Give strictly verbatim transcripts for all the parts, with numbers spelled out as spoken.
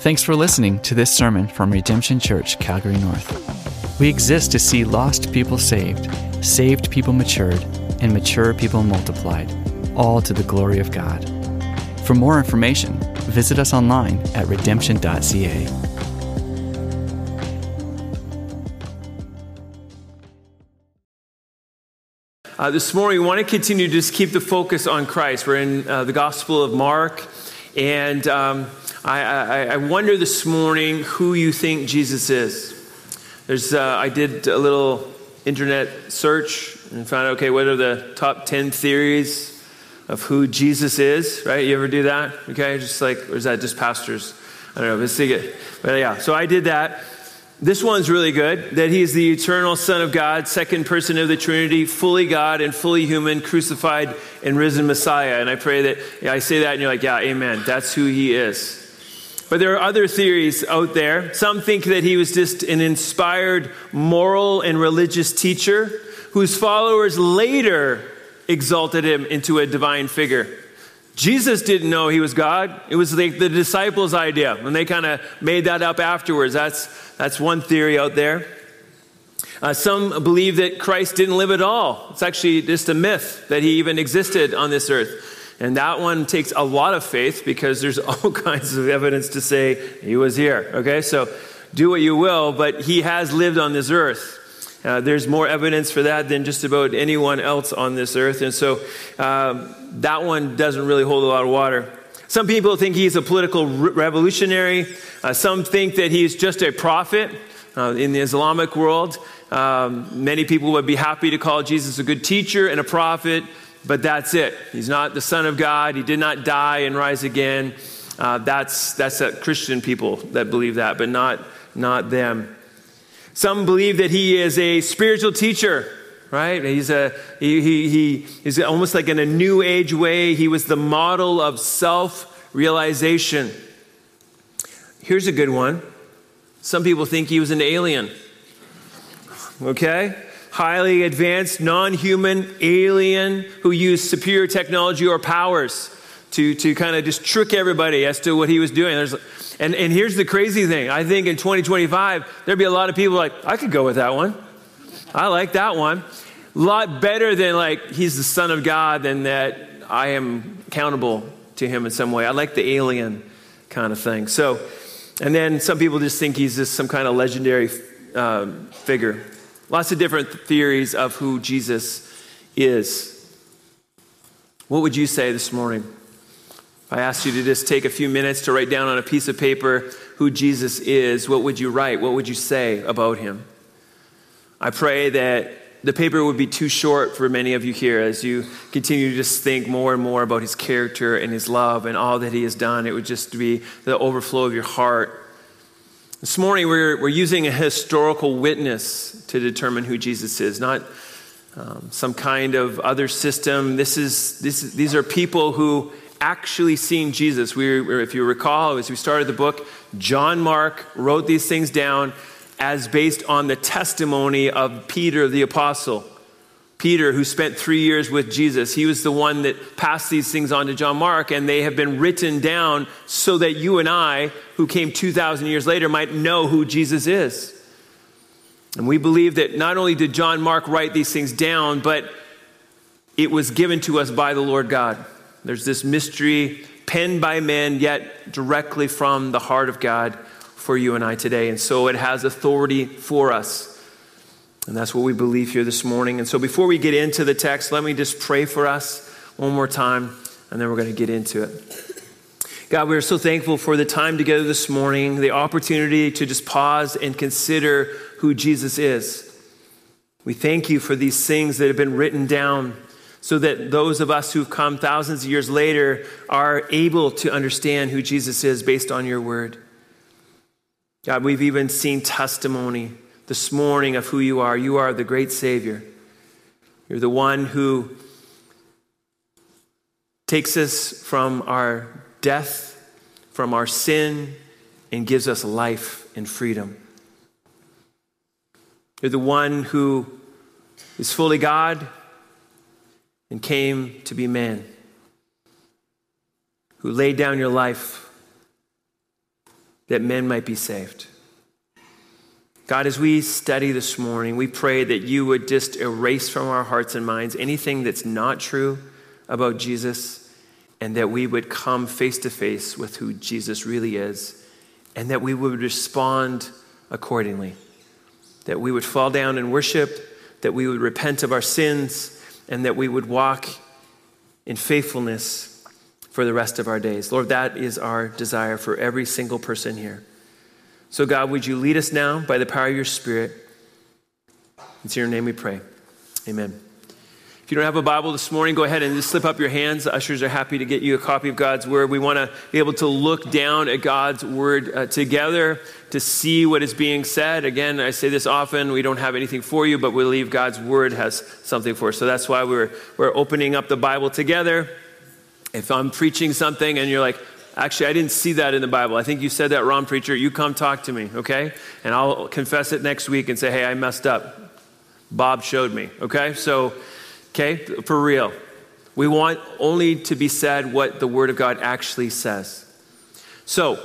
Thanks for listening to this sermon from Redemption Church, Calgary North. We exist to see lost people saved, saved people matured, and mature people multiplied, all to the glory of God. For more information, visit us online at redemption dot c a. Uh, this morning, we want to continue to just keep the focus on Christ. We're in uh, the Gospel of Mark, and um, I, I, I wonder this morning who you think Jesus is. There's, uh, I did a little internet search and found out, okay, what are the top ten theories of who Jesus is, right? You ever do that? Okay, just like, or is that just pastors? I don't know, let's see it. But yeah, so I did that. This one's really good, that he is the eternal Son of God, second person of the Trinity, fully God and fully human, crucified and risen Messiah. And I pray that, yeah, I say that and you're like, yeah, amen. That's who he is. But there are other theories out there. Some think that he was just an inspired moral and religious teacher whose followers later exalted him into a divine figure. Jesus didn't know he was God. It was like the disciples' idea, and they kind of made that up afterwards. That's that's one theory out there. Uh, some believe that Christ didn't live at all. It's actually just a myth that he even existed on this earth. And that one takes a lot of faith because there's all kinds of evidence to say he was here. Okay, so do what you will, but he has lived on this earth. Uh, there's more evidence for that than just about anyone else on this earth. And so um, that one doesn't really hold a lot of water. Some people think he's a political re- revolutionary. Uh, some think that he's just a prophet uh, in the Islamic world. Um, many people would be happy to call Jesus a good teacher and a prophet, but that's it. He's not the Son of God. He did not die and rise again. Uh, that's that's uh, Christian people that believe that, but not not them. Some believe that he is a spiritual teacher, right? He's a he he he is almost like in a new age way. He was the model of self-realization. Here's a good one. Some people think he was an alien. Okay? Highly advanced, non-human alien who used superior technology or powers to, to kind of just trick everybody as to what he was doing. There's, and, and here's the crazy thing. I think in twenty twenty-five, there'd be a lot of people like, I could go with that one. I like that one. A lot better than like, he's the Son of God and that I am accountable to him in some way. I like the alien kind of thing. So, and then some people just think he's just some kind of legendary um, figure. Lots of different theories of who Jesus is. What would you say this morning? If I asked you to just take a few minutes to write down on a piece of paper who Jesus is, what would you write? What would you say about him? I pray that the paper would be too short for many of you here as you continue to just think more and more about his character and his love and all that he has done. It would just be the overflow of your heart. This morning, we're, we're using a historical witness to determine who Jesus is, not um, some kind of other system. This is, this is these are people who actually seen Jesus. We, if you recall, as we started the book, John Mark wrote these things down as based on the testimony of Peter the apostle. Peter, who spent three years with Jesus, he was the one that passed these things on to John Mark, and they have been written down so that you and I, who came two thousand years later, might know who Jesus is. And we believe that not only did John Mark write these things down, but it was given to us by the Lord God. There's this mystery penned by men, yet directly from the heart of God for you and I today. And so it has authority for us. And that's what we believe here this morning. And so before we get into the text, let me just pray for us one more time, and then we're going to get into it. God, we are so thankful for the time together this morning, the opportunity to just pause and consider who Jesus is. We thank you for these things that have been written down so that those of us who've come thousands of years later are able to understand who Jesus is based on your word. God, we've even seen testimony this morning of who you are. You are the great Savior. You're the one who takes us from our death, from our sin, and gives us life and freedom. You're the one who is fully God and came to be man, who laid down your life that men might be saved. God, as we study this morning, we pray that you would just erase from our hearts and minds anything that's not true about Jesus, and that we would come face to face with who Jesus really is, and that we would respond accordingly, that we would fall down and worship, that we would repent of our sins, and that we would walk in faithfulness for the rest of our days. Lord, that is our desire for every single person here. So God, would you lead us now by the power of your Spirit? It's in your name we pray. Amen. If you don't have a Bible this morning, go ahead and just slip up your hands. The ushers are happy to get you a copy of God's Word. We want to be able to look down at God's Word uh, together to see what is being said. Again, I say this often, we don't have anything for you, but we believe God's Word has something for us. So that's why we're, we're opening up the Bible together. If I'm preaching something and you're like, actually, I didn't see that in the Bible. I think you said that wrong, preacher. You come talk to me, okay? And I'll confess it next week and say, hey, I messed up. Bob showed me, okay? So, okay, for real. We want only to be said what the Word of God actually says. So,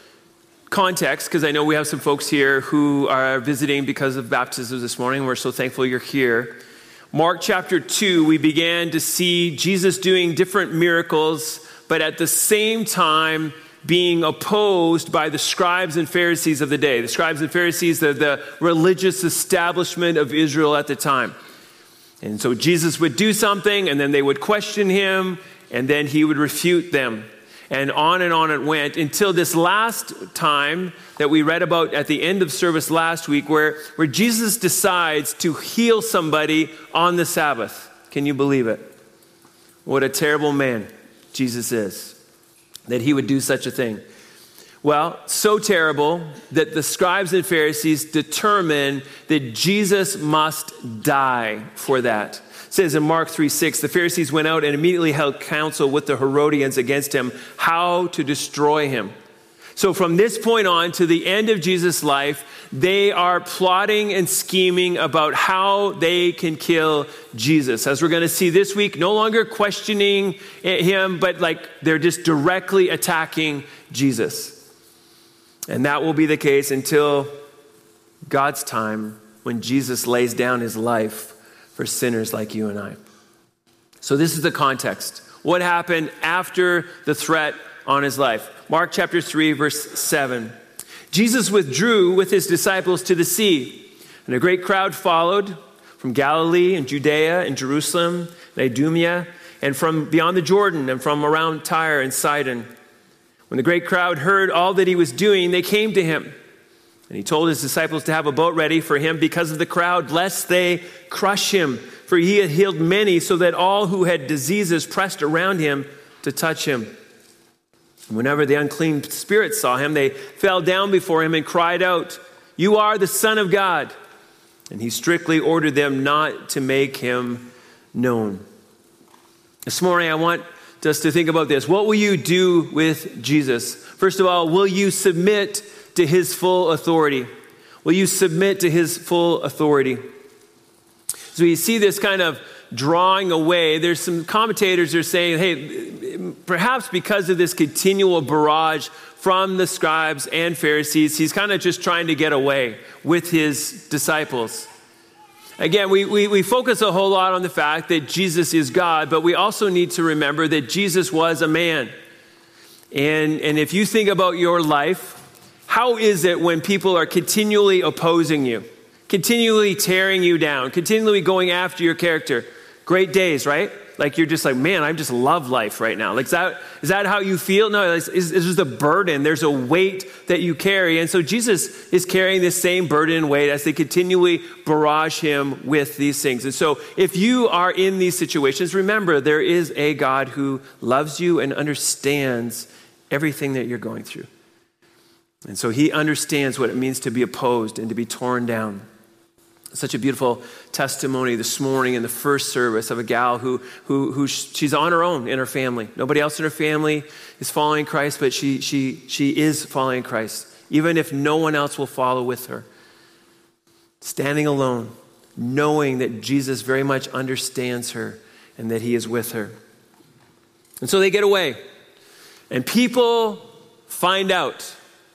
context, because I know we have some folks here who are visiting because of baptism this morning. We're so thankful you're here. Mark chapter two, we began to see Jesus doing different miracles, but at the same time being opposed by the scribes and Pharisees of the day. The scribes and Pharisees, the, the religious establishment of Israel at the time. And so Jesus would do something, and then they would question him, and then he would refute them. And on and on it went until this last time that we read about at the end of service last week, where, where Jesus decides to heal somebody on the Sabbath. Can you believe it? What a terrible man Jesus is, that he would do such a thing. Well, so terrible that the scribes and Pharisees determined that Jesus must die for that. It says in Mark three six, the Pharisees went out and immediately held counsel with the Herodians against him, how to destroy him. So from this point on to the end of Jesus' life, they are plotting and scheming about how they can kill Jesus. As we're going to see this week, no longer questioning him, but like they're just directly attacking Jesus. And that will be the case until God's time when Jesus lays down his life for sinners like you and I. So this is the context. What happened after the threat on his life? Mark chapter three, verse seven. Jesus withdrew with his disciples to the sea, and a great crowd followed from Galilee and Judea and Jerusalem and Idumea, and from beyond the Jordan and from around Tyre and Sidon. When the great crowd heard all that he was doing, they came to him. And he told his disciples to have a boat ready for him because of the crowd, lest they crush him. For he had healed many, so that all who had diseases pressed around him to touch him. And whenever the unclean spirits saw him, they fell down before him and cried out, "You are the Son of God." And he strictly ordered them not to make him known. This morning, I want us to think about this. What will you do with Jesus? First of all, will you submit to his full authority? Will you submit to his full authority? So you see this kind of drawing away. There's some commentators who are saying, hey, perhaps because of this continual barrage from the scribes and Pharisees, he's kind of just trying to get away with his disciples. Again, we, we, we focus a whole lot on the fact that Jesus is God, but we also need to remember that Jesus was a man. And, and if you think about your life, how is it when people are continually opposing you, continually tearing you down, continually going after your character? Great days, right? Like you're just like, man, I just love life right now. Like, is that, is that how you feel? No, it's, it's just a burden. There's a weight that you carry. And so Jesus is carrying this same burden and weight as they continually barrage him with these things. And so if you are in these situations, remember there is a God who loves you and understands everything that you're going through. And so he understands what it means to be opposed and to be torn down. Such a beautiful testimony this morning in the first service of a gal who, who, who she's on her own in her family. Nobody else in her family is following Christ, but she, she, she is following Christ, even if no one else will follow with her. Standing alone, knowing that Jesus very much understands her and that he is with her. And so they get away. And people find out.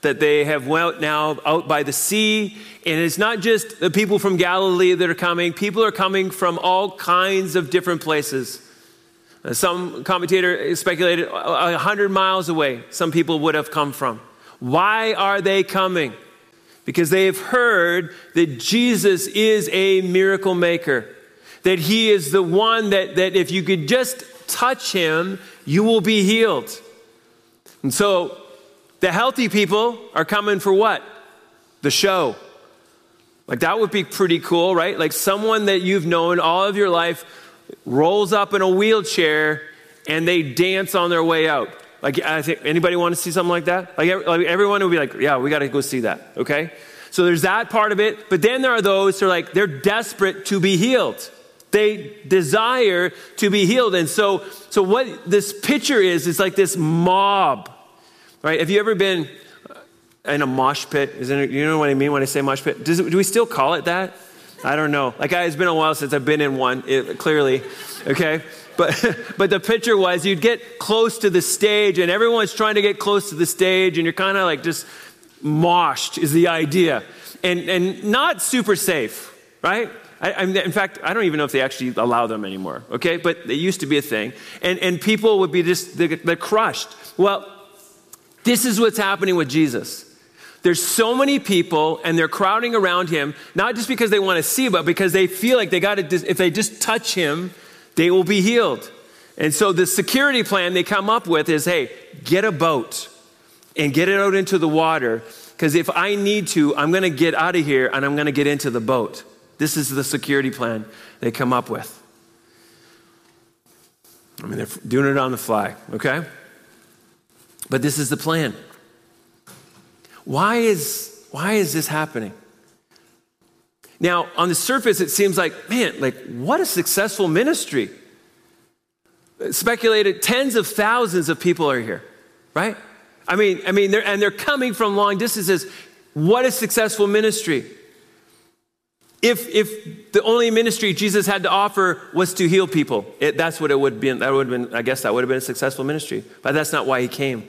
that they have went now out by the sea. And it's not just the people from Galilee that are coming. People are coming from all kinds of different places. Some commentator speculated a hundred miles away, some people would have come from. Why are they coming? Because they have heard that Jesus is a miracle maker, that he is the one that, that if you could just touch him, you will be healed. And so the healthy people are coming for what? The show. Like that would be pretty cool, right? Like someone that you've known all of your life rolls up in a wheelchair and they dance on their way out. Like, I think, anybody want to see something like that? Like, like everyone would be like, yeah, we got to go see that, okay? So there's that part of it. But then there are those who are like, they're desperate to be healed. They desire to be healed. And so, so what this picture is, is like this mob, right? Have you ever been in a mosh pit? Is it, you know what I mean when I say mosh pit? Does it, do we still call it that? I don't know. Like, it's been a while since I've been in one, it, clearly, okay? But but the picture was you'd get close to the stage and everyone's trying to get close to the stage and you're kind of like just moshed is the idea. And and not super safe, right? I, I, in fact, I don't even know if they actually allow them anymore, okay? But it used to be a thing. And, and people would be just, they're, they're crushed. Well, this is what's happening with Jesus. There's so many people and they're crowding around him, not just because they want to see, but because they feel like they got to, if they just touch him, they will be healed. And so the security plan they come up with is, hey, get a boat and get it out into the water. Because if I need to, I'm going to get out of here and I'm going to get into the boat. This is the security plan they come up with. I mean, they're doing it on the fly, okay? But this is the plan. Why is, why is this happening? Now, on the surface, it seems like, man, like what a successful ministry. Speculated tens of thousands of people are here, right? I mean, I mean, they're, and they're coming from long distances. What a successful ministry. If if the only ministry Jesus had to offer was to heal people, it, that's what it would be. That would have been, I guess, that would have been a successful ministry. But that's not why he came.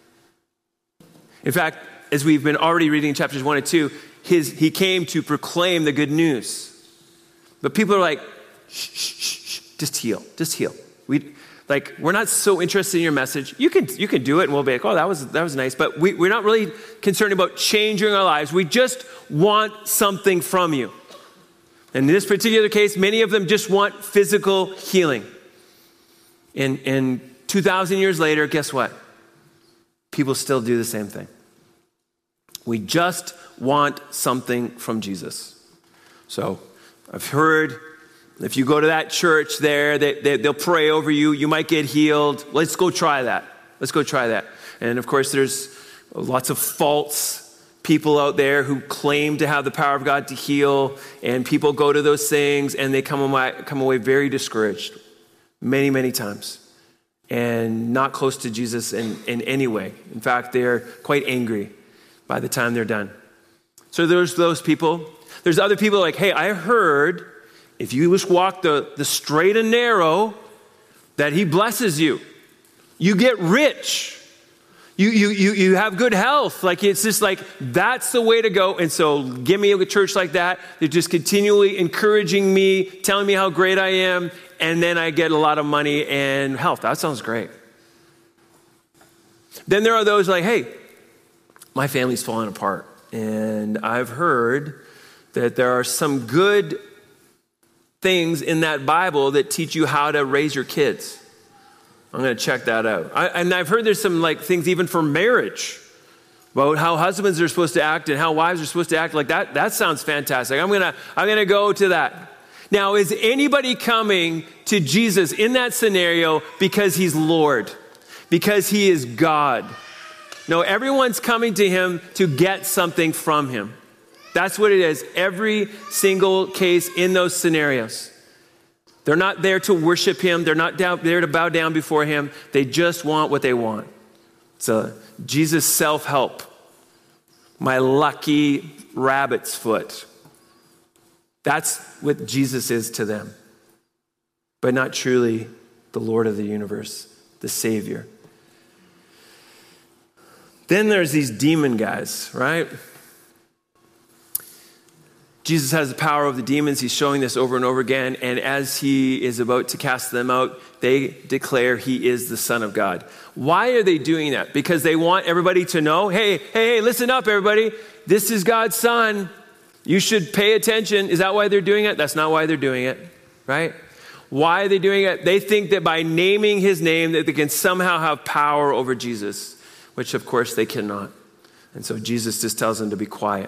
In fact, as we've been already reading chapters one and two, his he came to proclaim the good news. But people are like, shh, shh, shh, shh, just heal, just heal. We like we're not so interested in your message. You can you can do it, and we'll be like, oh, that was that was nice. But we, we're not really concerned about changing our lives. We just want something from you. In this particular case, many of them just want physical healing. And, and two thousand years later, guess what? People still do the same thing. We just want something from Jesus. So I've heard if you go to that church there, they, they, they'll pray over you. You might get healed. Let's go try that. Let's go try that. And of course, there's lots of false people out there who claim to have the power of God to heal, and people go to those things and they come away, come away very discouraged many, many times and not close to Jesus in, in any way. In fact, they're quite angry by the time they're done. So there's those people. There's other people like, hey, I heard if you just walk the, the straight and narrow that he blesses you. You get rich. You, you you you have good health. Like it's just like, that's the way to go. And so give me a church like that. They're just continually encouraging me, telling me how great I am. And then I get a lot of money and health. That sounds great. Then there are those like, hey, my family's falling apart. And I've heard that there are some good things in that Bible that teach you how to raise your kids. I'm going to check that out. I, and I've heard there's some like things even for marriage about how husbands are supposed to act and how wives are supposed to act. Like that, that sounds fantastic. I'm going to, I'm going to go to that. Now, is anybody coming to Jesus in that scenario because he's Lord, because he is God? No, everyone's coming to him to get something from him. That's what it is. Every single case in those scenarios. They're not there to worship him. They're not down, there to bow down before him. They just want what they want. So Jesus self-help. My lucky rabbit's foot. That's what Jesus is to them. But not truly the Lord of the universe, the Savior. Then there's these demon guys, right? Jesus has the power over the demons. He's showing this over and over again. And as he is about to cast them out, they declare he is the Son of God. Why are they doing that? Because they want everybody to know, hey, hey, hey, listen up, everybody. This is God's Son. You should pay attention. Is that why they're doing it? That's not why they're doing it, right? Why are they doing it? They think that by naming his name that they can somehow have power over Jesus, which of course they cannot. And so Jesus just tells them to be quiet.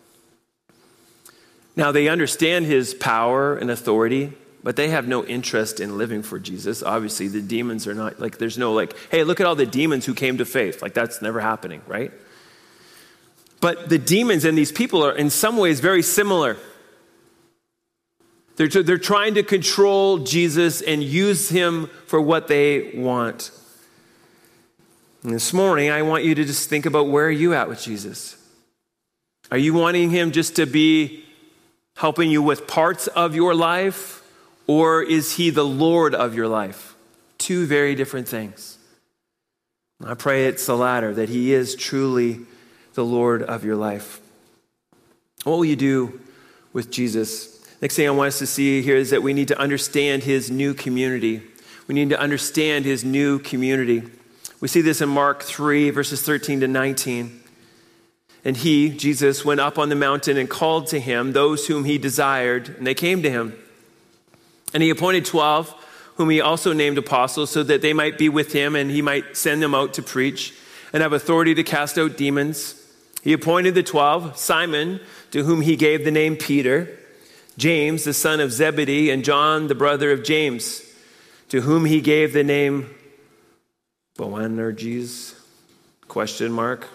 Now, they understand his power and authority, but they have no interest in living for Jesus. Obviously, the demons are not, like, there's no like, hey, look at all the demons who came to faith. Like, that's never happening, right? But the demons and these people are in some ways very similar. They're, they're trying to control Jesus and use him for what they want. And this morning, I want you to just think about, where are you at with Jesus? Are you wanting him just to be helping you with parts of your life, or is he the Lord of your life? Two very different things. I pray it's the latter, that he is truly the Lord of your life. What will you do with Jesus? Next thing I want us to see here is that we need to understand his new community. We need to understand his new community. We see this in Mark three, verses thirteen to nineteen. And he, Jesus, went up on the mountain and called to him those whom he desired, and they came to him. And he appointed twelve, whom he also named apostles, so that they might be with him and he might send them out to preach and have authority to cast out demons. He appointed the twelve, Simon, to whom he gave the name Peter, James, the son of Zebedee, and John, the brother of James, to whom he gave the name Boanerges, question mark.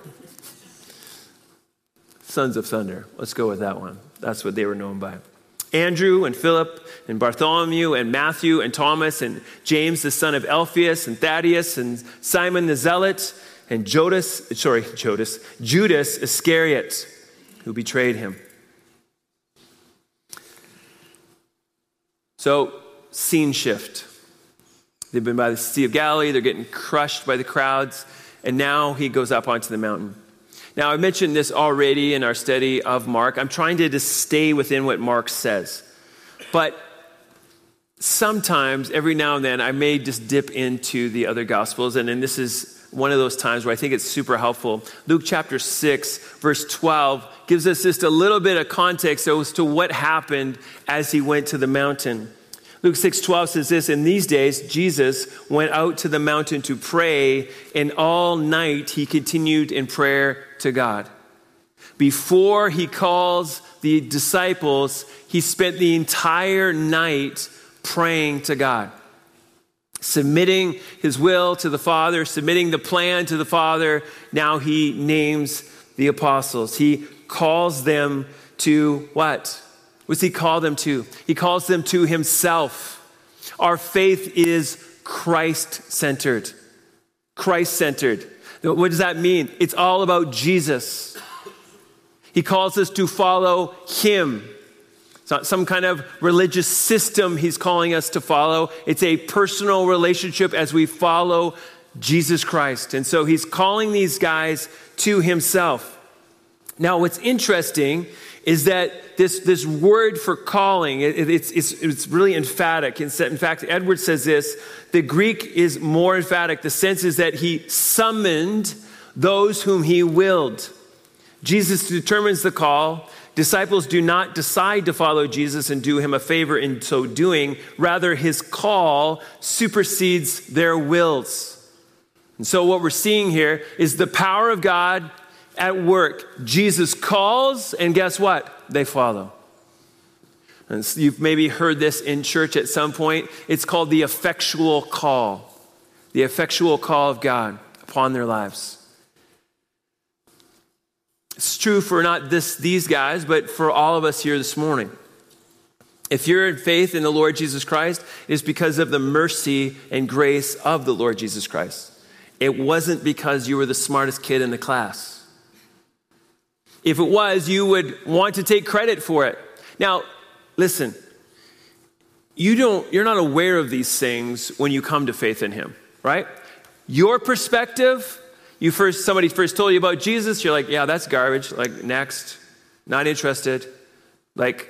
Sons of thunder. Let's go with that one. That's what they were known by. Andrew and Philip and Bartholomew and Matthew and Thomas and James, the son of Alphaeus, and Thaddeus and Simon the Zealot and Judas, sorry, Judas, Judas Iscariot, who betrayed him. So, scene shift. They've been by the Sea of Galilee. They're getting crushed by the crowds. And now he goes up onto the mountain. Now, I mentioned this already in our study of Mark. I'm trying to just stay within what Mark says. But sometimes, every now and then, I may just dip into the other Gospels. And then this is one of those times where I think it's super helpful. Luke chapter six, verse twelve, gives us just a little bit of context as to what happened as he went to the mountain. Luke six twelve says this, in these days, Jesus went out to the mountain to pray, and all night he continued in prayer to God. Before he calls the disciples, he spent the entire night praying to God, submitting his will to the Father, submitting the plan to the Father. Now he names the apostles. He calls them to what? What's he call them to? He calls them to himself. Our faith is Christ-centered. Christ-centered. What does that mean? It's all about Jesus. He calls us to follow him. It's not some kind of religious system he's calling us to follow. It's a personal relationship as we follow Jesus Christ. And so he's calling these guys to himself. Now, what's interesting is that this, this word for calling, it, it's, it's, it's really emphatic. In fact, Edwards says this, the Greek is more emphatic. The sense is that he summoned those whom he willed. Jesus determines the call. Disciples do not decide to follow Jesus and do him a favor in so doing. Rather, his call supersedes their wills. And so what we're seeing here is the power of God at work. Jesus calls, and guess what? They follow. And so you've maybe heard this in church at some point. It's called the effectual call. The effectual call of God upon their lives. It's true for not this these guys, but for all of us here this morning. If you're in faith in the Lord Jesus Christ, it's because of the mercy and grace of the Lord Jesus Christ. It wasn't because you were the smartest kid in the class. If it was, you would want to take credit for it. Now, listen, you don't, you're not aware of these things when you come to faith in him, right? Your perspective, You first, somebody first told you about Jesus, you're like, yeah, that's garbage. Like, next, not interested. Like,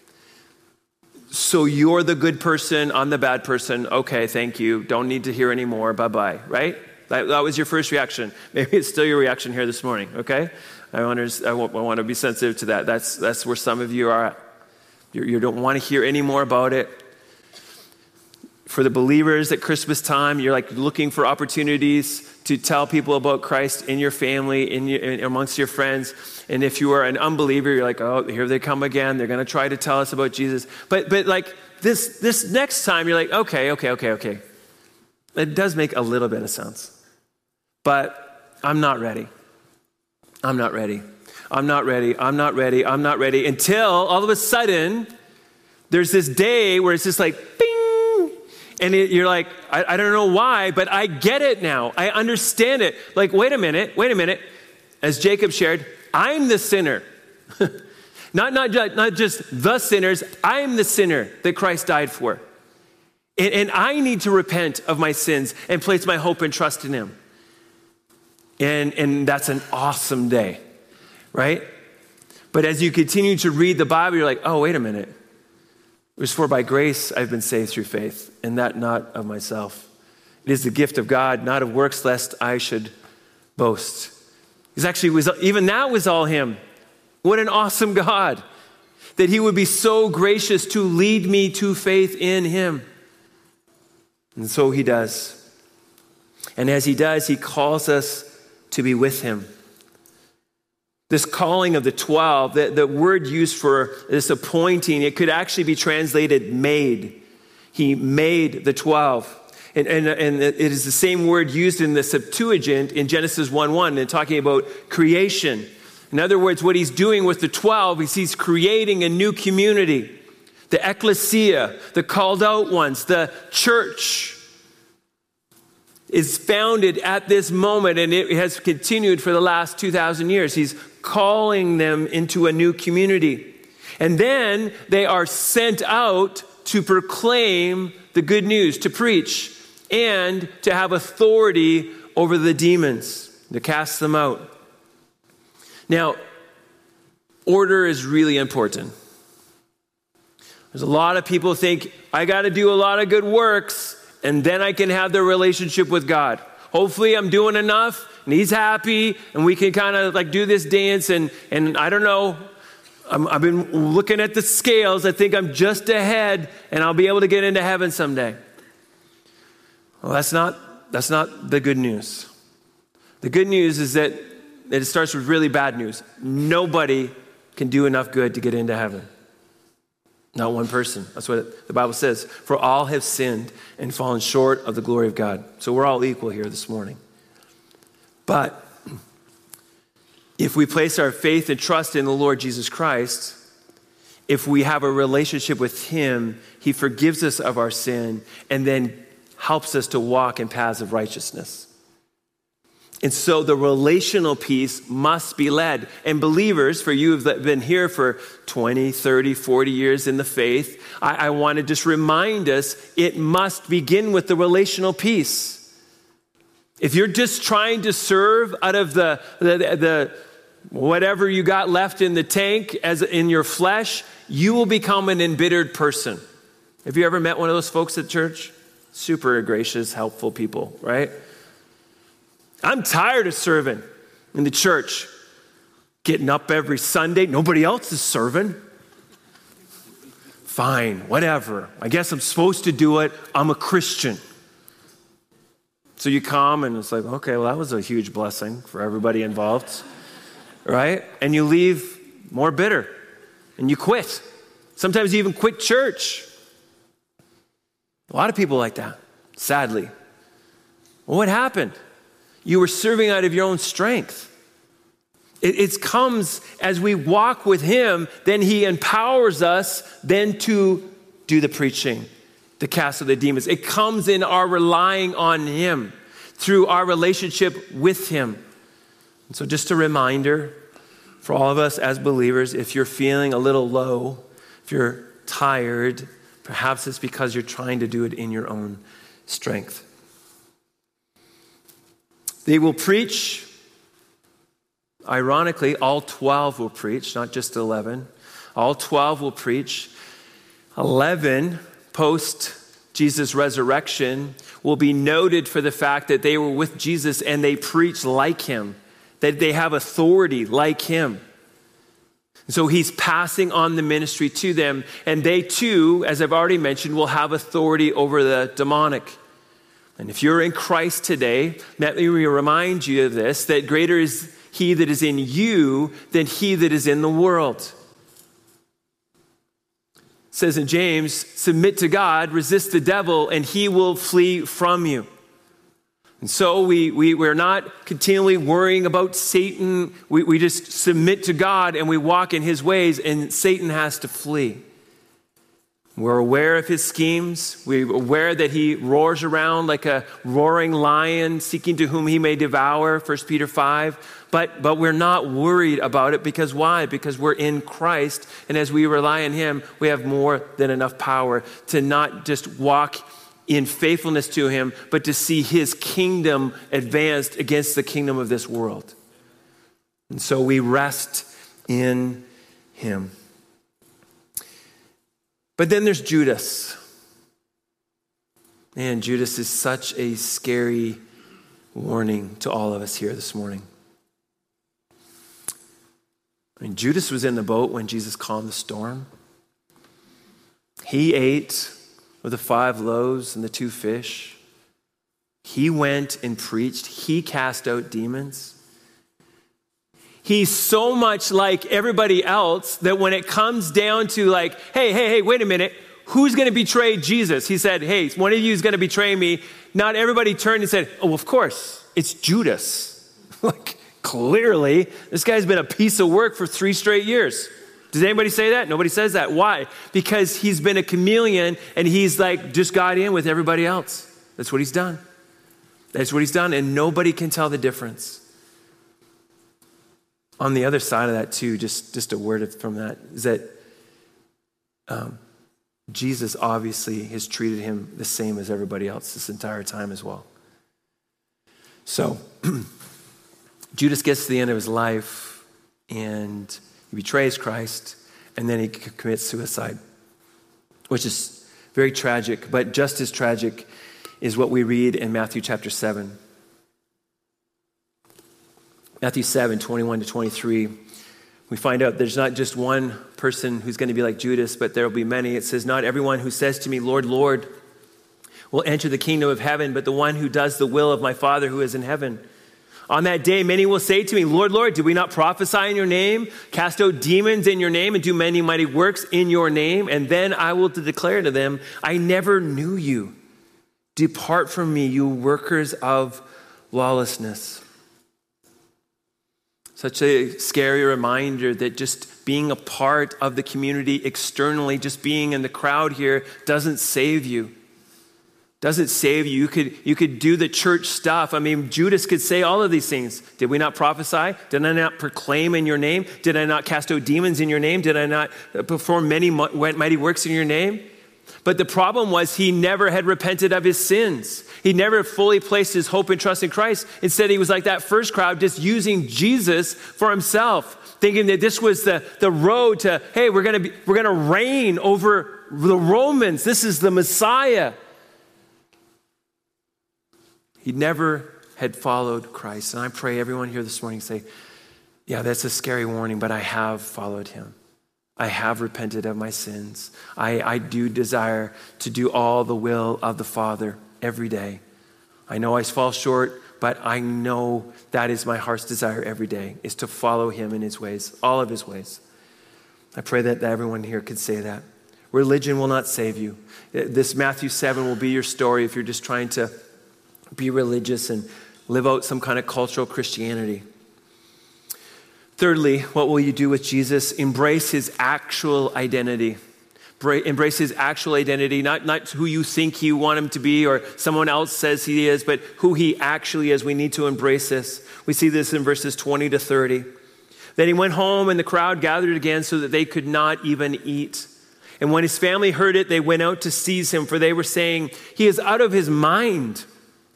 so you're the good person, I'm the bad person. Okay, thank you. Don't need to hear any more. Bye-bye, right? That, that was your first reaction. Maybe it's still your reaction here this morning, okay? I want to, I want, I want to be sensitive to that. That's, that's where some of you are at. You, you don't want to hear any more about it. For the believers at Christmas time, you're like looking for opportunities to tell people about Christ in your family, in, your, in amongst your friends. And if you are an unbeliever, you're like, oh, here they come again. They're going to try to tell us about Jesus. But but like this this next time, you're like, okay, okay, okay, okay. It does make a little bit of sense. But I'm not ready. I'm not ready. I'm not ready. I'm not ready. I'm not ready. Until all of a sudden, there's this day where it's just like, bing. And it, you're like, I, I don't know why, but I get it now. I understand it. Like, wait a minute, wait a minute. As Jacob shared, I'm the sinner. not, not, just, not just the sinners, I'm the sinner that Christ died for. And, and I need to repent of my sins and place my hope and trust in him. And, and that's an awesome day, right? But as you continue to read the Bible, you're like, oh, wait a minute. It was for by grace I've been saved through faith, and that not of myself. It is the gift of God, not of works, lest I should boast. Because actually, was, even that was all him. What an awesome God, that he would be so gracious to lead me to faith in him. And so he does. And as he does, he calls us to be with him. This calling of the twelve, the, the word used for this appointing, it could actually be translated made. He made the twelve. And, and, and it is the same word used in the Septuagint in Genesis one one and talking about creation. In other words, what he's doing with the twelve is he's creating a new community. The ecclesia, the called out ones, the church is founded at this moment, and it has continued for the last two thousand years. He's calling them into a new community. And then they are sent out to proclaim the good news, to preach, and to have authority over the demons, to cast them out. Now, order is really important. There's a lot of people think, I got to do a lot of good works, and then I can have the relationship with God. Hopefully I'm doing enough, and he's happy, and we can kind of like do this dance, and, and I don't know, I'm, I've been looking at the scales. I think I'm just ahead, and I'll be able to get into heaven someday. Well, that's not, that's not the good news. The good news is that it starts with really bad news. Nobody can do enough good to get into heaven. Not one person. That's what the Bible says. For all have sinned and fallen short of the glory of God. So we're all equal here this morning. But if we place our faith and trust in the Lord Jesus Christ, if we have a relationship with him, he forgives us of our sin and then helps us to walk in paths of righteousness. And so the relational piece must be led. And believers, for you who have been here for twenty, thirty, forty years in the faith, I, I want to just remind us, it must begin with the relational piece. If you're just trying to serve out of the, the, the whatever you got left in the tank as in your flesh, you will become an embittered person. Have you ever met one of those folks at church? Super gracious, helpful people, right? I'm tired of serving in the church. Getting up every Sunday. Nobody else is serving. Fine, whatever. I guess I'm supposed to do it. I'm a Christian. So you come and it's like, okay, well, that was a huge blessing for everybody involved, right? And you leave more bitter and you quit. Sometimes you even quit church. A lot of people like that, sadly. Well, what happened? You were serving out of your own strength. It, it comes as we walk with him, then he empowers us then to do the preaching, the cast of the demons. It comes in our relying on him through our relationship with him. And so just a reminder for all of us as believers, if you're feeling a little low, if you're tired, perhaps it's because you're trying to do it in your own strength. They will preach. Ironically, all twelve will preach, not just eleven. All twelve will preach. eleven, post Jesus' resurrection, will be noted for the fact that they were with Jesus and they preached like him, that they have authority like him. So he's passing on the ministry to them, and they too, as I've already mentioned, will have authority over the demonic. And if you're in Christ today, let me remind you of this, that greater is he that is in you than he that is in the world. It says in James, submit to God, resist the devil, and he will flee from you. And so we, we, we're not continually worrying about Satan. We, we just submit to God and we walk in his ways, and Satan has to flee. We're aware of his schemes. We're aware that he roars around like a roaring lion, seeking to whom he may devour, First Peter five. But, but we're not worried about it, because why? Because we're in Christ, and as we rely on him, we have more than enough power to not just walk in faithfulness to him, but to see his kingdom advanced against the kingdom of this world. And so we rest in him. But then there's Judas. Man, Judas is such a scary warning to all of us here this morning. I mean, Judas was in the boat when Jesus calmed the storm. He ate with the five loaves and the two fish. He went and preached. He cast out demons. He's so much like everybody else that when it comes down to like, hey, hey, hey, wait a minute, who's going to betray Jesus? He said, hey, one of you is going to betray me. Not everybody turned and said, oh, of course, it's Judas. Like, clearly, this guy's been a piece of work for three straight years. Does anybody say that? Nobody says that. Why? Because he's been a chameleon and he's like just got in with everybody else. That's what he's done. That's what he's done, and nobody can tell the difference. On the other side of that too, just, just a word from that, is that um, Jesus obviously has treated him the same as everybody else this entire time as well. So Judas gets to the end of his life and he betrays Christ, and then he commits suicide, which is very tragic. But just as tragic is what we read in Matthew chapter seven. Matthew seven, twenty-one to twenty-three. We find out there's not just one person who's going to be like Judas, but there will be many. It says, not everyone who says to me, Lord, Lord, will enter the kingdom of heaven, but the one who does the will of my Father who is in heaven. On that day, many will say to me, Lord, Lord, did we not prophesy in your name, cast out demons in your name, and do many mighty works in your name? And then I will declare to them, I never knew you. Depart from me, you workers of lawlessness. Such a scary reminder that just being a part of the community externally, just being in the crowd here, doesn't save you. Doesn't save you. You could, you could do the church stuff. I mean, Judas could say all of these things. Did we not prophesy? Did I not proclaim in your name? Did I not cast out demons in your name? Did I not perform many mighty works in your name? But the problem was he never had repented of his sins. He never fully placed his hope and trust in Christ. Instead, he was like that first crowd, just using Jesus for himself, thinking that this was the, the road to, hey, we're going to be, we're going to reign over the Romans. This is the Messiah. He never had followed Christ. And I pray everyone here this morning say, yeah, that's a scary warning, but I have followed him. I have repented of my sins. I, I do desire to do all the will of the Father every day. I know I fall short, but I know that is my heart's desire every day, is to follow him in his ways, all of his ways. I pray that everyone here could say that. Religion will not save you. This Matthew seven will be your story if you're just trying to be religious and live out some kind of cultural Christianity. Thirdly, what will you do with Jesus? Embrace his actual identity. Embrace his actual identity, not, not who you think you want him to be or someone else says he is, but who he actually is. We need to embrace this. We see this in verses twenty to thirty. Then he went home and the crowd gathered again so that they could not even eat. And when his family heard it, they went out to seize him, for they were saying, he is out of his mind.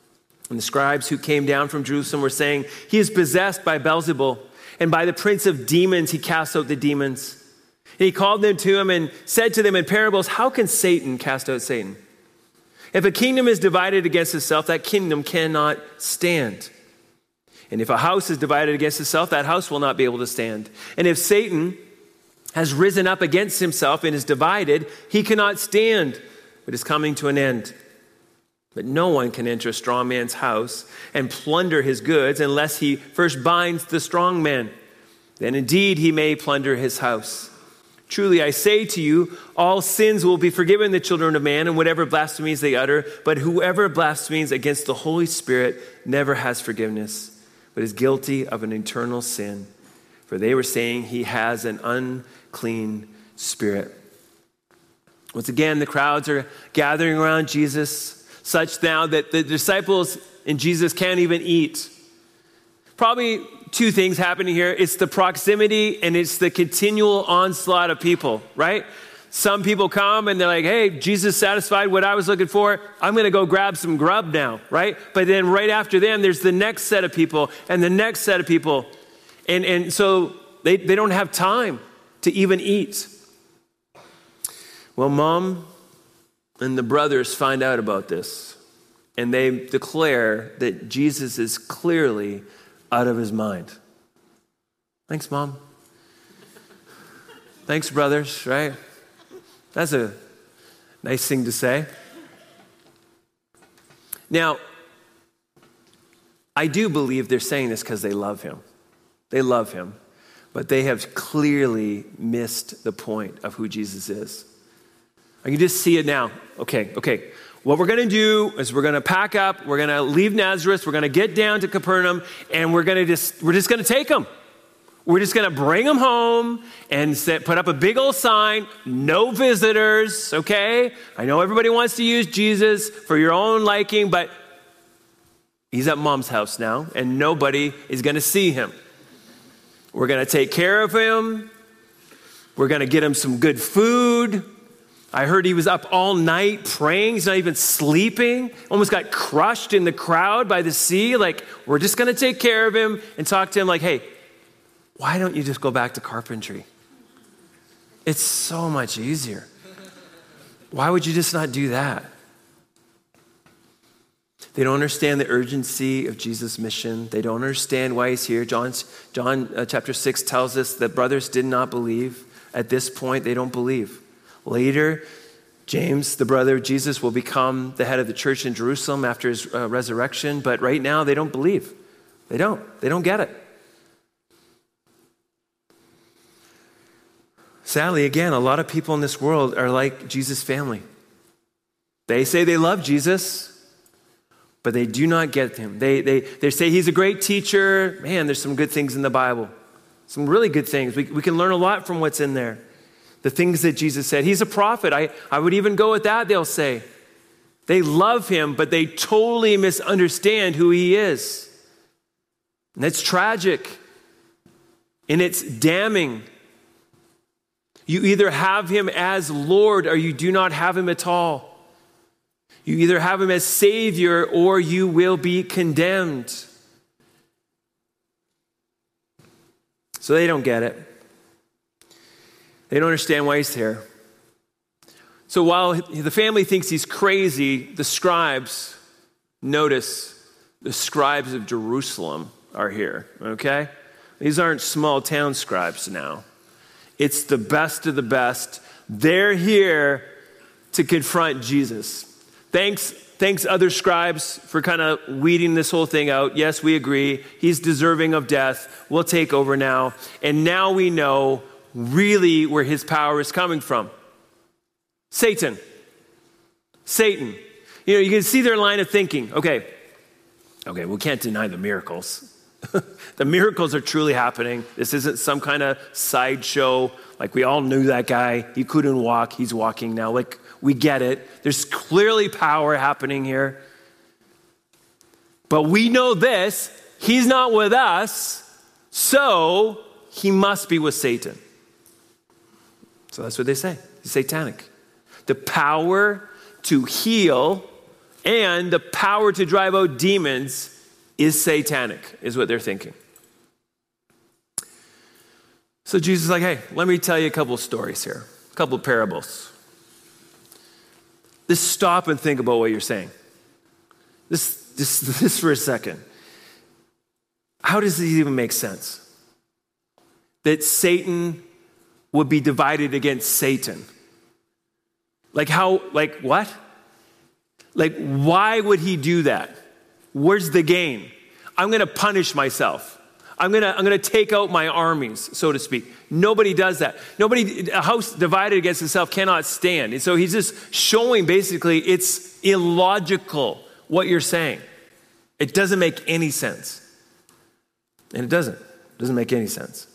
And the scribes who came down from Jerusalem were saying, he is possessed by Beelzebul, and by the prince of demons he casts out the demons. And he called them to him and said to them in parables, how can Satan cast out Satan? If a kingdom is divided against itself, that kingdom cannot stand. And if a house is divided against itself, that house will not be able to stand. And if Satan has risen up against himself and is divided, he cannot stand, but is coming to an end. But no one can enter a strong man's house and plunder his goods unless he first binds the strong man. Then indeed he may plunder his house. Truly I say to you, all sins will be forgiven the children of man and whatever blasphemies they utter, but whoever blasphemes against the Holy Spirit never has forgiveness, but is guilty of an eternal sin. For they were saying he has an unclean spirit. Once again, the crowds are gathering around Jesus, such now that the disciples and Jesus can't even eat. Probably two things happening here. It's the proximity and it's the continual onslaught of people, right? Some people come and they're like, hey, Jesus satisfied what I was looking for. I'm going to go grab some grub now, right? But then right after them, there's the next set of people and the next set of people. And, and so they, they don't have time to even eat. Well, mom and the brothers find out about this, and they declare that Jesus is clearly out of his mind. Thanks, mom. Thanks, brothers, right? That's a nice thing to say. Now, I do believe they're saying this because they love him. They love him, but they have clearly missed the point of who Jesus is. I can just see it now. Okay, okay. What we're going to do is we're going to pack up. We're going to leave Nazareth. We're going to get down to Capernaum, and we're going to just we're just going to take him. We're just going to bring him home and set, put up a big old sign, no visitors, okay? I know everybody wants to use Jesus for your own liking, but he's at mom's house now, and nobody is going to see him. We're going to take care of him. We're going to get him some good food. I heard he was up all night praying. He's not even sleeping. Almost got crushed in the crowd by the sea. Like, we're just going to take care of him and talk to him like, hey, why don't you just go back to carpentry? It's so much easier. Why would you just not do that? They don't understand the urgency of Jesus' mission. They don't understand why he's here. John's, John uh, chapter six tells us that brothers did not believe. At this point, they don't believe. Later, James, the brother of Jesus, will become the head of the church in Jerusalem after his uh, resurrection. But right now, they don't believe. They don't. They don't get it. Sadly, again, a lot of people in this world are like Jesus' family. They say they love Jesus, but they do not get him. They, they, they say he's a great teacher. Man, there's some good things in the Bible. Some really good things. We, we can learn a lot from what's in there. The things that Jesus said. He's a prophet. I, I would even go with that, they'll say. They love him, but they totally misunderstand who he is. And it's tragic. And it's damning. You either have him as Lord or you do not have him at all. You either have him as Savior or you will be condemned. So they don't get it. They don't understand why he's here. So while the family thinks he's crazy, the scribes, notice the scribes of Jerusalem are here, okay? These aren't small town scribes now. It's the best of the best. They're here to confront Jesus. Thanks, thanks other scribes for kind of weeding this whole thing out. Yes, we agree. He's deserving of death. We'll take over now. And now we know really where his power is coming from. Satan. Satan. You know, you can see their line of thinking. Okay, okay, we can't deny the miracles. The miracles are truly happening. This isn't some kind of sideshow. Like, we all knew that guy. He couldn't walk. He's walking now. Like, we get it. There's clearly power happening here. But we know this. He's not with us. So he must be with Satan. So that's what they say. It's satanic. The power to heal and the power to drive out demons is satanic, is what they're thinking. So Jesus is like, hey, let me tell you a couple of stories here, a couple of parables. Just stop and think about what you're saying. This, this, this for a second. How does this even make sense? That Satan would be divided against Satan. Like how, like what? Like why would he do that? Where's the gain? I'm going to punish myself. I'm going to I'm going to take out my armies, so to speak. Nobody does that. Nobody, a house divided against itself cannot stand. And so he's just showing basically it's illogical what you're saying. It doesn't make any sense. And it doesn't. It doesn't make any sense.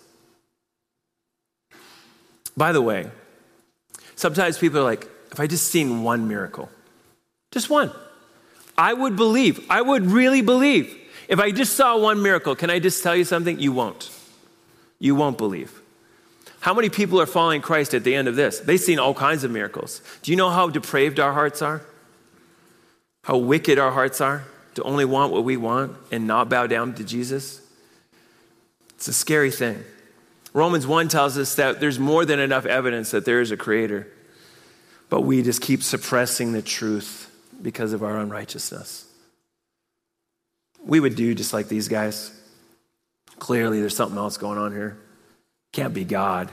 By the way, sometimes people are like, if I just seen one miracle, just one, I would believe. I would really believe. If I just saw one miracle, can I just tell you something? You won't. You won't believe. How many people are following Christ at the end of this? They've seen all kinds of miracles. Do you know how depraved our hearts are? How wicked our hearts are to only want what we want and not bow down to Jesus? It's a scary thing. Romans one tells us that there's more than enough evidence that there is a creator, but we just keep suppressing the truth because of our unrighteousness. We would do just like these guys. Clearly, there's something else going on here. Can't be God.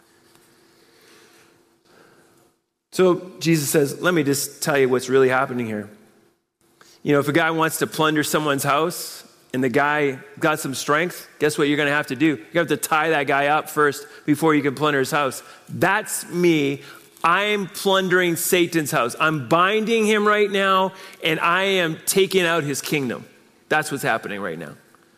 So Jesus says, let me just tell you what's really happening here. You know, if a guy wants to plunder someone's house and the guy got some strength, guess what you're going to have to do? You have to tie that guy up first before you can plunder his house. That's me. I'm plundering Satan's house. I'm binding him right now, and I am taking out his kingdom. That's what's happening right now.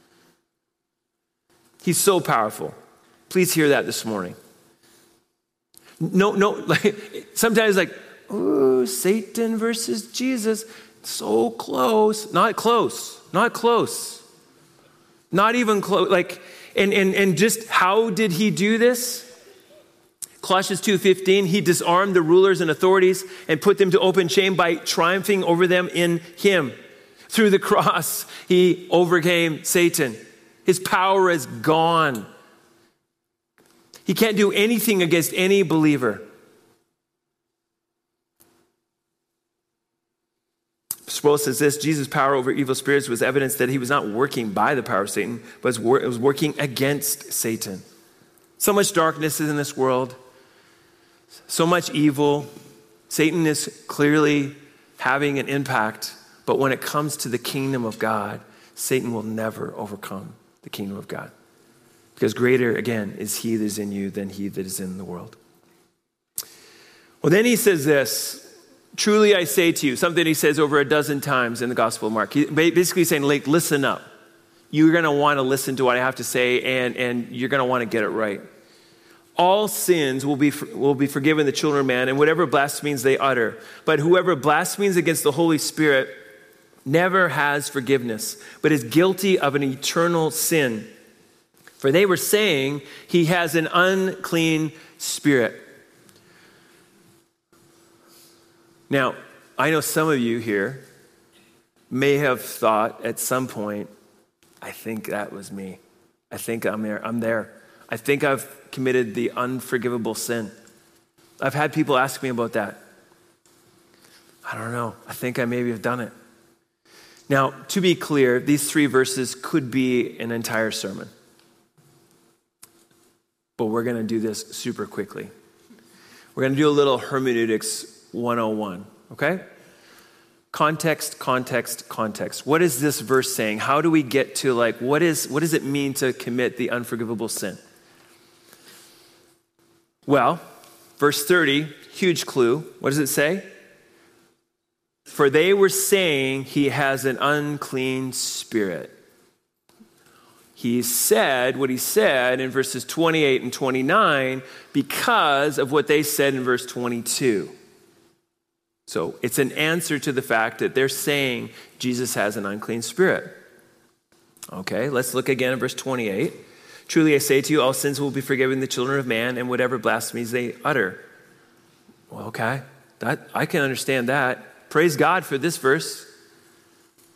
He's so powerful. Please hear that this morning. No, no, like, sometimes like, oh, Satan versus Jesus. So close. Not close. Not close. Not even close. Like, and, and, and just how did he do this? Colossians two fifteen, he disarmed the rulers and authorities and put them to open shame by triumphing over them in him. Through the cross, he overcame Satan. His power is gone. He can't do anything against any believer. Sproul says this, Jesus' power over evil spirits was evidence that he was not working by the power of Satan, but it was working against Satan. So much darkness is in this world. So much evil. Satan is clearly having an impact. But when it comes to the kingdom of God, Satan will never overcome the kingdom of God. Because greater, again, is he that is in you than he that is in the world. Well, then he says this, truly I say to you, something he says over a dozen times in the Gospel of Mark. He basically saying, like, listen up. You're going to want to listen to what I have to say, and, and you're going to want to get it right. All sins will be will be forgiven the children of man, and whatever blasphemies they utter. But whoever blasphemes against the Holy Spirit never has forgiveness, but is guilty of an eternal sin. For they were saying he has an unclean spirit. Now, I know some of you here may have thought at some point, I think that was me. I think I'm there. I'm there. I think I've committed the unforgivable sin. I've had people ask me about that. I don't know. I think I maybe have done it. Now, to be clear, these three verses could be an entire sermon. But we're going to do this super quickly. We're going to do a little hermeneutics one oh one, okay? Context, context, context. What is this verse saying? How do we get to, like, what is what does it mean to commit the unforgivable sin? Well, verse thirty, huge clue. What does it say? For they were saying he has an unclean spirit. He said what he said in verses twenty-eight and twenty-nine because of what they said in verse twenty-two. So it's an answer to the fact that they're saying Jesus has an unclean spirit. Okay, let's look again at verse twenty-eight. Truly I say to you, all sins will be forgiven the children of man and whatever blasphemies they utter. Well, okay, that I can understand that. Praise God for this verse.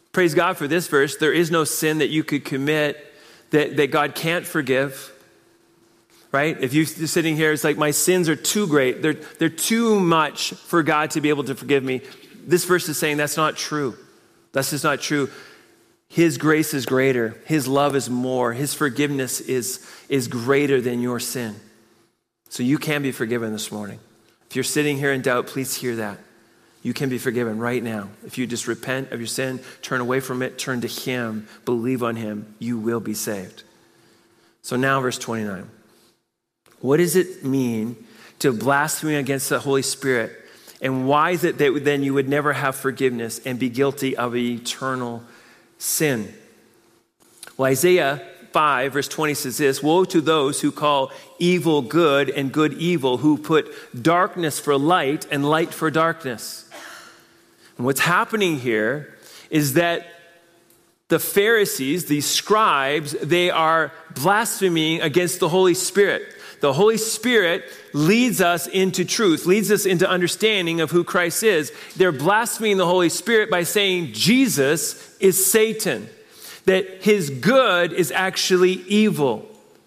Praise God for this verse. There is no sin that you could commit that, that God can't forgive. Right? If you're sitting here, it's like my sins are too great. They're, they're too much for God to be able to forgive me. This verse is saying that's not true. That's just not true. His grace is greater. His love is more. His forgiveness is, is greater than your sin. So you can be forgiven this morning. If you're sitting here in doubt, please hear that. You can be forgiven right now. If you just repent of your sin, turn away from it, turn to him, believe on him, you will be saved. So now verse twenty-nine. What does it mean to blaspheme against the Holy Spirit? And why is it that then you would never have forgiveness and be guilty of eternal sin? Well, Isaiah five, verse twenty says this, woe to those who call evil good and good evil, who put darkness for light and light for darkness. And what's happening here is that the Pharisees, the scribes, they are blaspheming against the Holy Spirit. The Holy Spirit leads us into truth, leads us into understanding of who Christ is. They're blaspheming the Holy Spirit by saying Jesus is Satan, that his good is actually evil.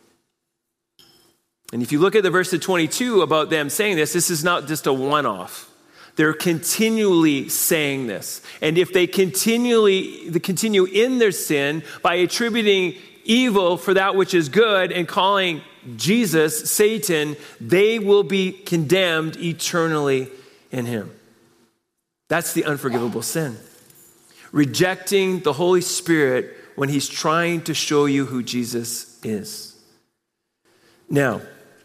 And if you look at the verse of twenty-two about them saying this, this is not just a one-off. They're continually saying this. And if they continually they continue in their sin by attributing evil for that which is good and calling Jesus, Satan, they will be condemned eternally in him. That's the unforgivable sin. Rejecting the Holy Spirit when he's trying to show you who Jesus is. Now,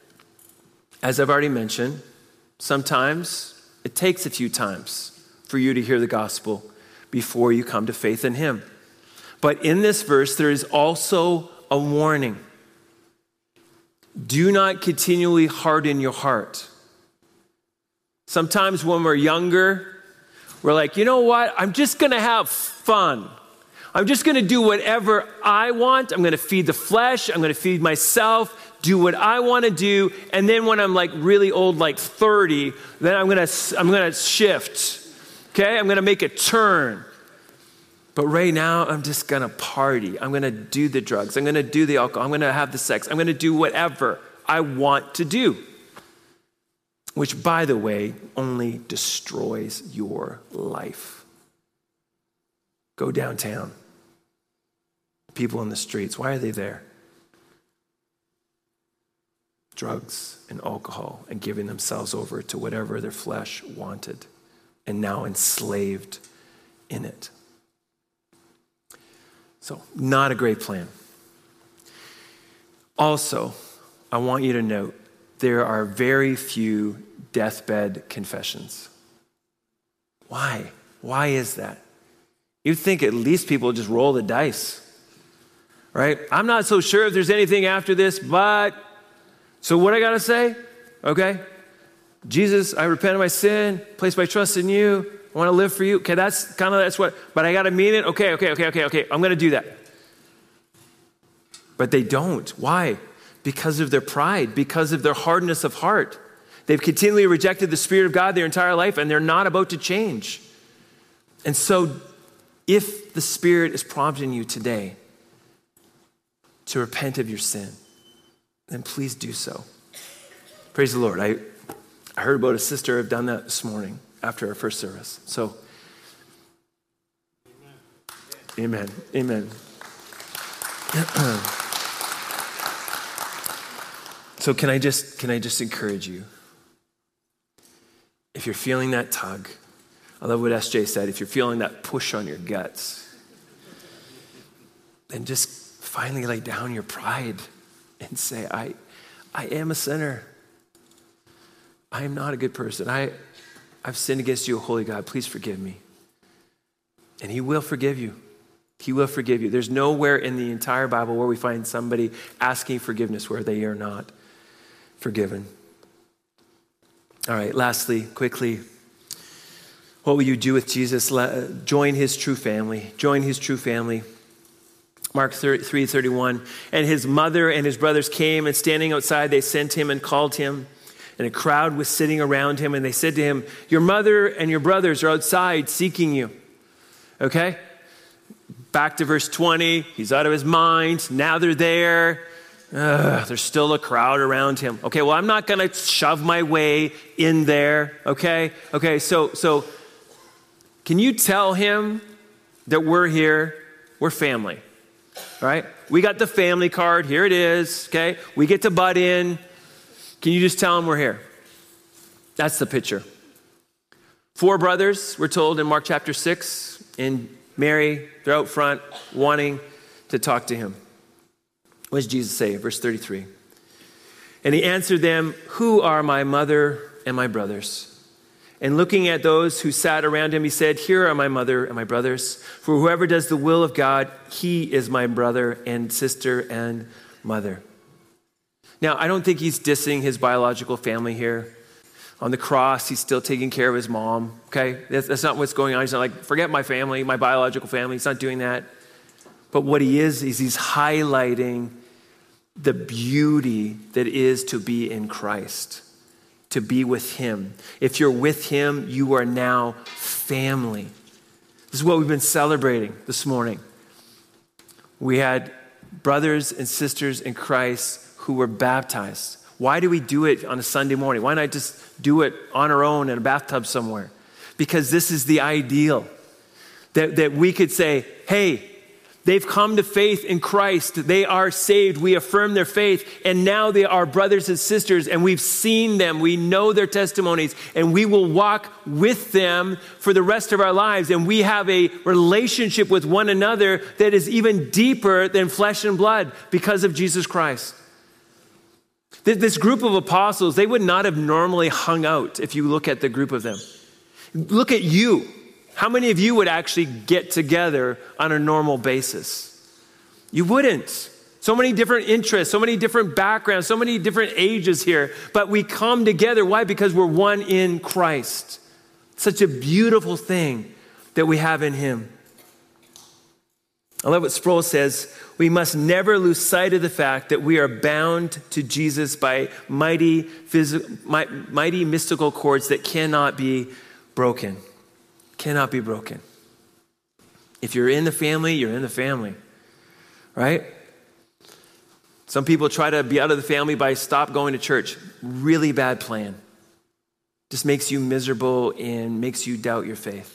as I've already mentioned, sometimes it takes a few times for you to hear the gospel before you come to faith in him. But in this verse, there is also a warning. Do not continually harden your heart. Sometimes when we're younger, we're like, you know what? I'm just going to have fun. I'm just going to do whatever I want. I'm going to feed the flesh. I'm going to feed myself, do what I want to do. And then when I'm like really old, like thirty, then I'm going to, I'm going to shift. Okay? I'm going to make a turn. But right now, I'm just going to party. I'm going to do the drugs. I'm going to do the alcohol. I'm going to have the sex. I'm going to do whatever I want to do. Which, by the way, only destroys your life. Go downtown. People in the streets, why are they there? Drugs and alcohol and giving themselves over to whatever their flesh wanted and now enslaved in it. So, not a great plan. Also, I want you to note, there are very few deathbed confessions. Why? Why is that? You'd think at least people just roll the dice, right? I'm not so sure if there's anything after this, but, so what I gotta say? Okay, Jesus, I repent of my sin, place my trust in you, I want to live for you. Okay, that's kind of, that's what, but I got to mean it. Okay, okay, okay, okay, okay. I'm going to do that. But they don't. Why? Because of their pride, because of their hardness of heart. They've continually rejected the Spirit of God their entire life, and they're not about to change. And so if the Spirit is prompting you today to repent of your sin, then please do so. Praise the Lord. I, I heard about a sister who had done that this morning after our first service. So, amen. Amen. Amen. So can I just can I just encourage you? If you're feeling that tug, I love what S J said, if you're feeling that push on your guts, then just finally lay down your pride and say, I I am a sinner. I am not a good person. I I've sinned against you, holy God. Please forgive me. And he will forgive you. He will forgive you. There's nowhere in the entire Bible where we find somebody asking forgiveness where they are not forgiven. All right, lastly, quickly, what will you do with Jesus? Join his true family. Join his true family. Mark three thirty-one. And his mother and his brothers came, and standing outside, they sent him and called him. And a crowd was sitting around him, and they said to him, your mother and your brothers are outside seeking you. Okay? Back to verse twenty, he's out of his mind. Now they're there. Ugh, there's still a crowd around him. Okay, well, I'm not going to shove my way in there, okay? Okay, so so can you tell him that we're here, we're family, right? We got the family card, here it is, okay? We get to butt in. Can you just tell him we're here? That's the picture. Four brothers, we're told in Mark chapter six, and Mary, they're out front wanting to talk to him. What does Jesus say? Verse thirty-three. And he answered them, who are my mother and my brothers? And looking at those who sat around him, he said, here are my mother and my brothers. For whoever does the will of God, he is my brother and sister and mother. Now, I don't think he's dissing his biological family here. On the cross, he's still taking care of his mom, okay? That's, that's not what's going on. He's not like, forget my family, my biological family. He's not doing that. But what he is, is he's highlighting the beauty that is to be in Christ, to be with him. If you're with him, you are now family. This is what we've been celebrating this morning. We had brothers and sisters in Christ who were baptized. Why do we do it on a Sunday morning? Why not just do it on our own in a bathtub somewhere? Because this is the ideal. That, that we could say, hey, they've come to faith in Christ. They are saved. We affirm their faith. And now they are brothers and sisters. And we've seen them. We know their testimonies. And we will walk with them for the rest of our lives. And we have a relationship with one another that is even deeper than flesh and blood because of Jesus Christ. This group of apostles, they would not have normally hung out if you look at the group of them. Look at you. How many of you would actually get together on a normal basis? You wouldn't. So many different interests, so many different backgrounds, so many different ages here. But we come together. Why? Because we're one in Christ. Such a beautiful thing that we have in him. I love what Sproul says. We must never lose sight of the fact that we are bound to Jesus by mighty, phys- mighty mystical cords that cannot be broken. Cannot be broken. If you're in the family, you're in the family, right? Some people try to be out of the family by stop going to church. Really bad plan. Just makes you miserable and makes you doubt your faith.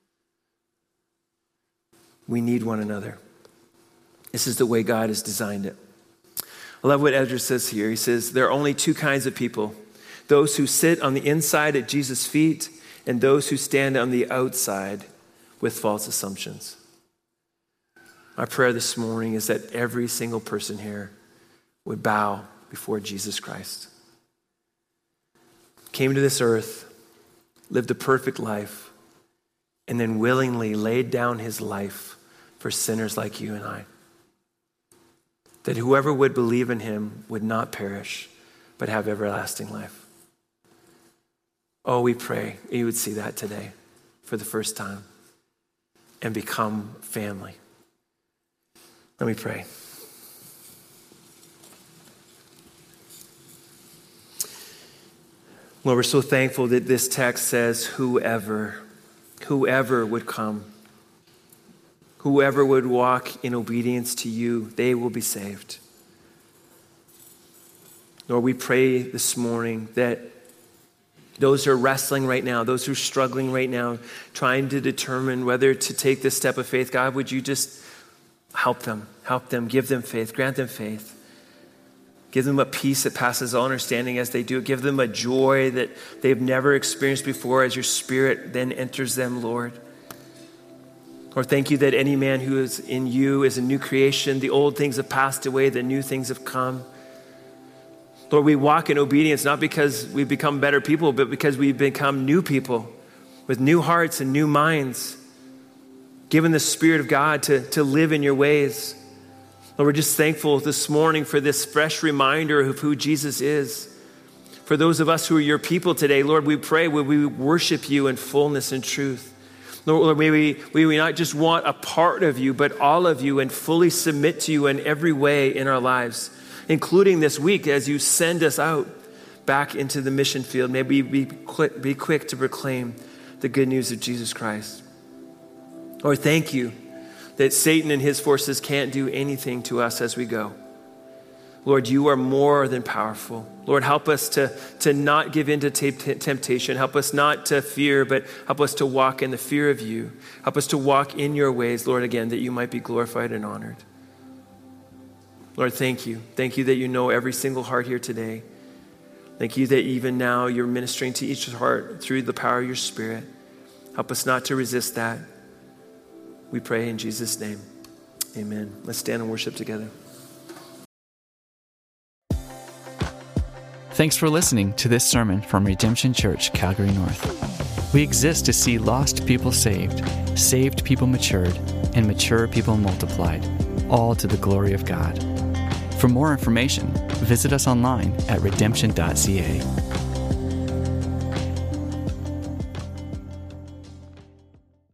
We need one another. This is the way God has designed it. I love what Ezra says here. He says, there are only two kinds of people. Those who sit on the inside at Jesus' feet and those who stand on the outside with false assumptions. My prayer this morning is that every single person here would bow before Jesus Christ. Came to this earth, lived a perfect life, and then willingly laid down his life for sinners like you and I. That whoever would believe in him would not perish, but have everlasting life. Oh, we pray you would see that today for the first time and become family. Let me pray. Lord, we're so thankful that this text says whoever, whoever would come, whoever would walk in obedience to you, they will be saved. Lord, we pray this morning that those who are wrestling right now, those who are struggling right now, trying to determine whether to take this step of faith, God, would you just help them, help them, give them faith, grant them faith. Give them a peace that passes all understanding as they do it. Give them a joy that they've never experienced before as your Spirit then enters them, Lord. Lord, thank you that any man who is in you is a new creation. The old things have passed away, the new things have come. Lord, we walk in obedience not because we've become better people, but because we've become new people with new hearts and new minds, given the Spirit of God to, to live in your ways. Lord, we're just thankful this morning for this fresh reminder of who Jesus is. For those of us who are your people today, Lord, we pray, will we worship you in fullness and truth. Lord, may we, may we not just want a part of you, but all of you, and fully submit to you in every way in our lives, including this week as you send us out back into the mission field. May we be quick, be quick to proclaim the good news of Jesus Christ. Lord, thank you that Satan and his forces can't do anything to us as we go. Lord, you are more than powerful. Lord, help us to, to not give in to t- temptation. Help us not to fear, but help us to walk in the fear of you. Help us to walk in your ways, Lord, again, that you might be glorified and honored. Lord, thank you. Thank you that you know every single heart here today. Thank you that even now you're ministering to each heart through the power of your Spirit. Help us not to resist that. We pray in Jesus' name. Amen. Let's stand and worship together. Thanks for listening to this sermon from Redemption Church, Calgary North. We exist to see lost people saved, saved people matured, and mature people multiplied, all to the glory of God. For more information, visit us online at redemption dot c a.